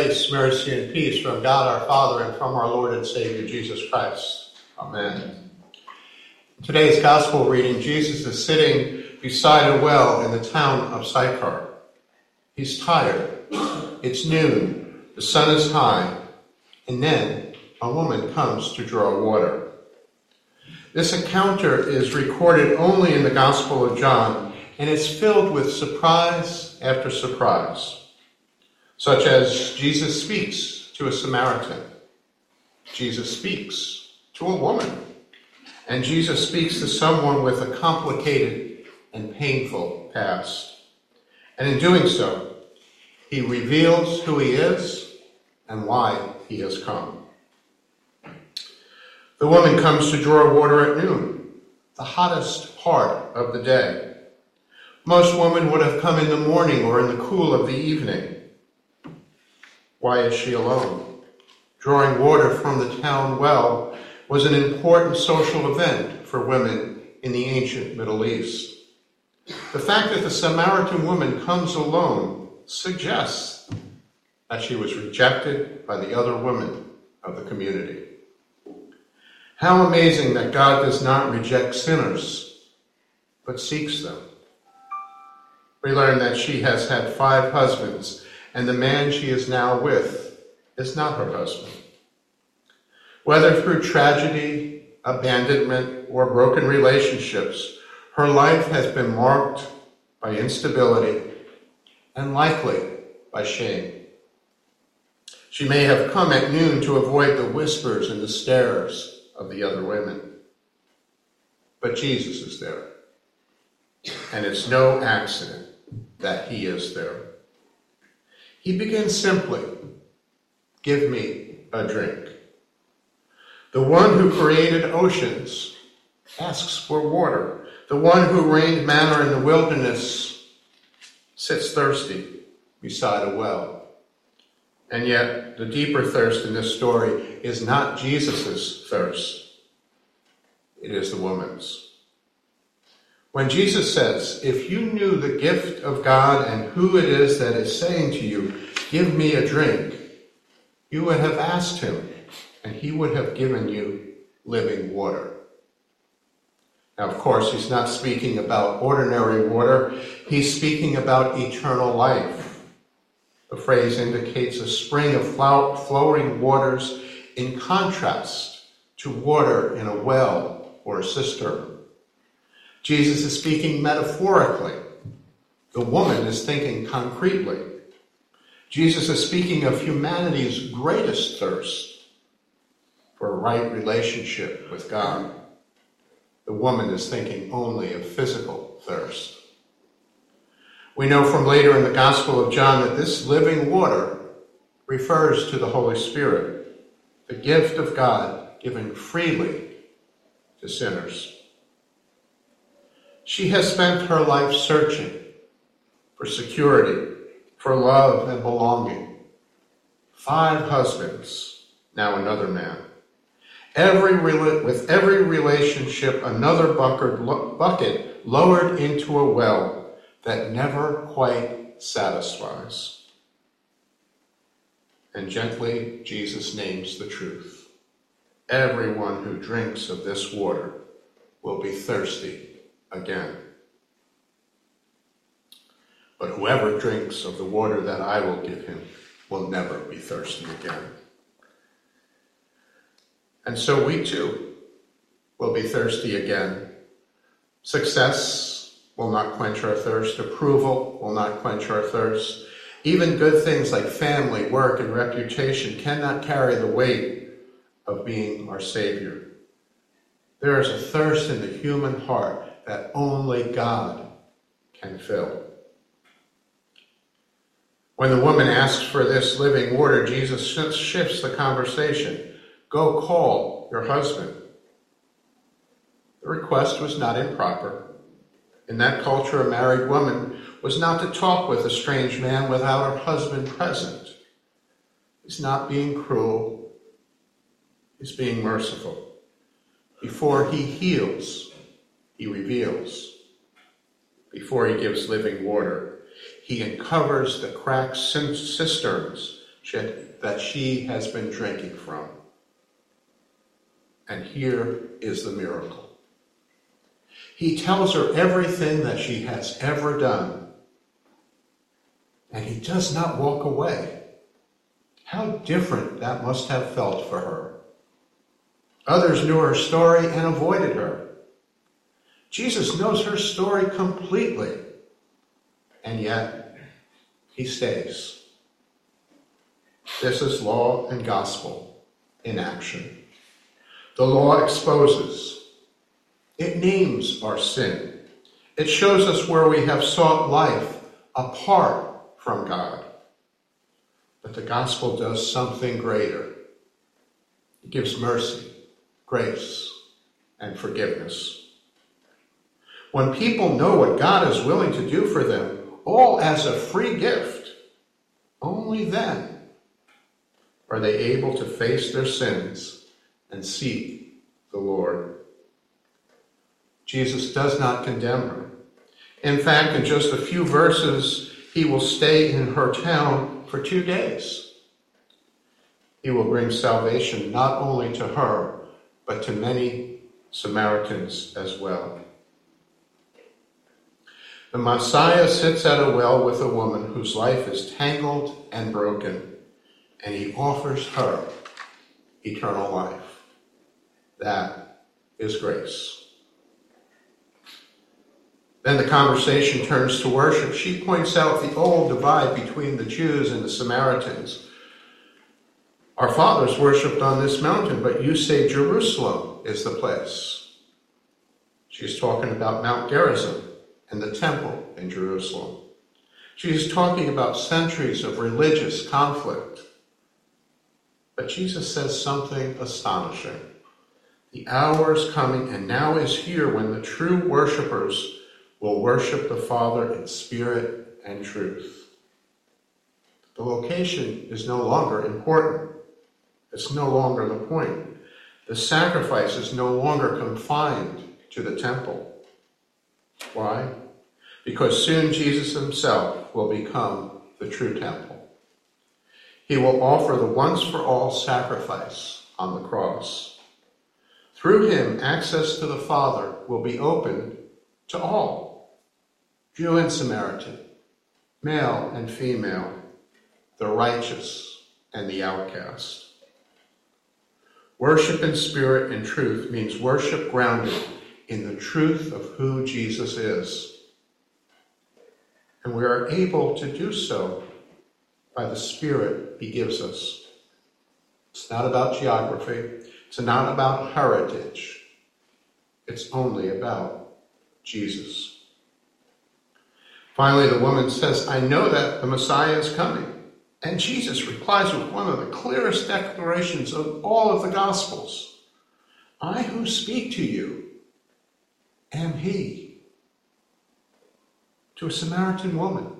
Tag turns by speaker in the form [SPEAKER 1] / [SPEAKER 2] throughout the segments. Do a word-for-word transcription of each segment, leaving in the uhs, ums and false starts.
[SPEAKER 1] Grace, mercy, and peace from God our Father and from our Lord and Savior Jesus Christ. Amen. In today's gospel reading, Jesus is sitting beside a well in the town of Sychar. He's tired. It's noon. The sun is high. And then a woman comes to draw water. This encounter is recorded only in the Gospel of John, and it's filled with surprise after surprise. Such as Jesus speaks to a Samaritan. Jesus speaks to a woman. And Jesus speaks to someone with a complicated and painful past. And in doing so, he reveals who he is and why he has come. The woman comes to draw water at noon, the hottest part of the day. Most women would have come in the morning or in the cool of the evening. Why is she alone? Drawing water from the town well was an important social event for women in the ancient Middle East. The fact that the Samaritan woman comes alone suggests that she was rejected by the other women of the community. How amazing that God does not reject sinners, but seeks them. We learn that she has had five husbands, and the man she is now with is not her husband. Whether through tragedy, abandonment, or broken relationships, her life has been marked by instability and likely by shame. She may have come at noon to avoid the whispers and the stares of the other women. But Jesus is there. And it's no accident that he is there. He begins simply, "Give me a drink." The one who created oceans asks for water. The one who rained manna in the wilderness sits thirsty beside a well. And yet, the deeper thirst in this story is not Jesus' thirst. It is the woman's. When Jesus says, "If you knew the gift of God and who it is that is saying to you, 'Give me a drink,' you would have asked him, and he would have given you living water." Now, of course, he's not speaking about ordinary water. He's speaking about eternal life. The phrase indicates a spring of flowing waters in contrast to water in a well or a cistern. Jesus is speaking metaphorically. The woman is thinking concretely. Jesus is speaking of humanity's greatest thirst for a right relationship with God. The woman is thinking only of physical thirst. We know from later in the Gospel of John that this living water refers to the Holy Spirit, the gift of God given freely to sinners. She has spent her life searching for security, for love and belonging. Five husbands, now another man. Every with every relationship, another bucket lowered into a well that never quite satisfies. And gently, Jesus names the truth. Everyone who drinks of this water will be thirsty again. But whoever drinks of the water that I will give him will never be thirsty again. And so we too will be thirsty again. Success will not quench our thirst. Approval will not quench our thirst. Even good things like family, work, and reputation cannot carry the weight of being our Savior. There is a thirst in the human heart that only God can fill. When the woman asks for this living water, Jesus shifts the conversation. "Go call your husband." The request was not improper. In that culture, a married woman was not to talk with a strange man without her husband present. He's not being cruel. He's being merciful. Before he heals, he reveals. Before he gives living water, he uncovers the cracked cisterns that she has been drinking from. And here is the miracle. He tells her everything that she has ever done, and he does not walk away. How different that must have felt for her. Others knew her story and avoided her. Jesus knows her story completely, and yet he stays. This is law and gospel in action. The law exposes. It names our sin. It shows us where we have sought life apart from God. But the gospel does something greater. It gives mercy, grace, and forgiveness. When people know what God is willing to do for them, all as a free gift, only then are they able to face their sins and seek the Lord. Jesus does not condemn her. In fact, in just a few verses, he will stay in her town for two days. He will bring salvation not only to her, but to many Samaritans as well. The Messiah sits at a well with a woman whose life is tangled and broken, and he offers her eternal life. That is grace. Then the conversation turns to worship. She points out the old divide between the Jews and the Samaritans. Our fathers worshipped on this mountain, but you say Jerusalem is the place. She's talking about Mount Gerizim and the temple in Jerusalem. She's talking about centuries of religious conflict. But Jesus says something astonishing. The hour is coming, and now is here, when the true worshipers will worship the Father in spirit and truth. The location is no longer important. It's no longer the point. The sacrifice is no longer confined to the temple. Why? Because soon Jesus himself will become the true temple. He will offer the once-for-all sacrifice on the cross. Through him, access to the Father will be opened to all, Jew and Samaritan, male and female, the righteous and the outcast. Worship in spirit and truth means worship grounded in the truth of who Jesus is. And we are able to do so by the Spirit he gives us. It's not about geography. It's not about heritage. It's only about Jesus. Finally, the woman says, I know that the Messiah is coming. And Jesus replies with one of the clearest declarations of all of the Gospels. I who speak to you am he. To a Samaritan woman.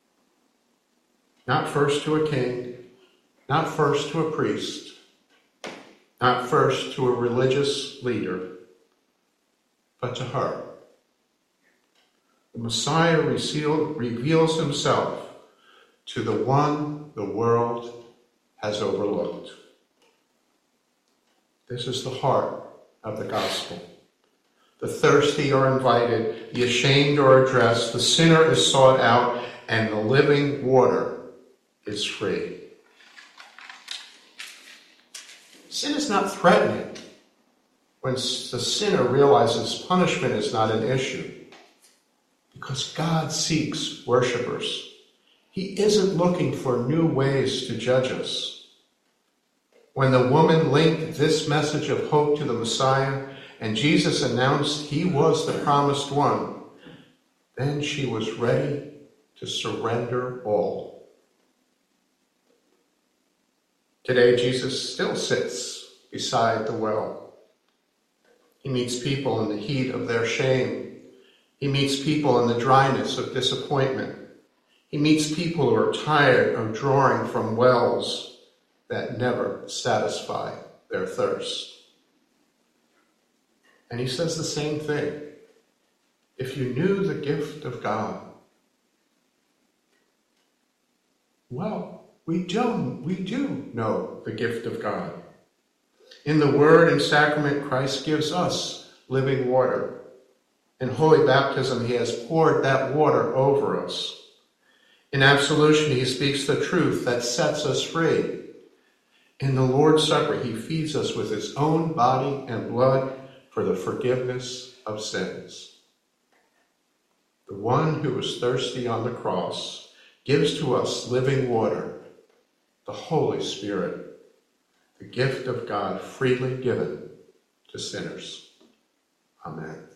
[SPEAKER 1] Not first to a king, not first to a priest, not first to a religious leader, but to her. The Messiah reveals himself to the one the world has overlooked. This is the heart of the gospel. The thirsty are invited, the ashamed are addressed, the sinner is sought out, and the living water is free. Sin is not threatening when the sinner realizes punishment is not an issue, because God seeks worshipers. He isn't looking for new ways to judge us. When the woman linked this message of hope to the Messiah, and Jesus announced he was the promised one, then she was ready to surrender all. Today, Jesus still sits beside the well. He meets people in the heat of their shame. He meets people in the dryness of disappointment. He meets people who are tired of drawing from wells that never satisfy their thirst. And he says the same thing. If you knew the gift of God, well, we do, we do know the gift of God. In the Word and Sacrament, Christ gives us living water. In Holy Baptism, he has poured that water over us. In absolution, he speaks the truth that sets us free. In the Lord's Supper, he feeds us with his own body and blood for the forgiveness of sins. The one who was thirsty on the cross gives to us living water, the Holy Spirit, the gift of God freely given to sinners. Amen.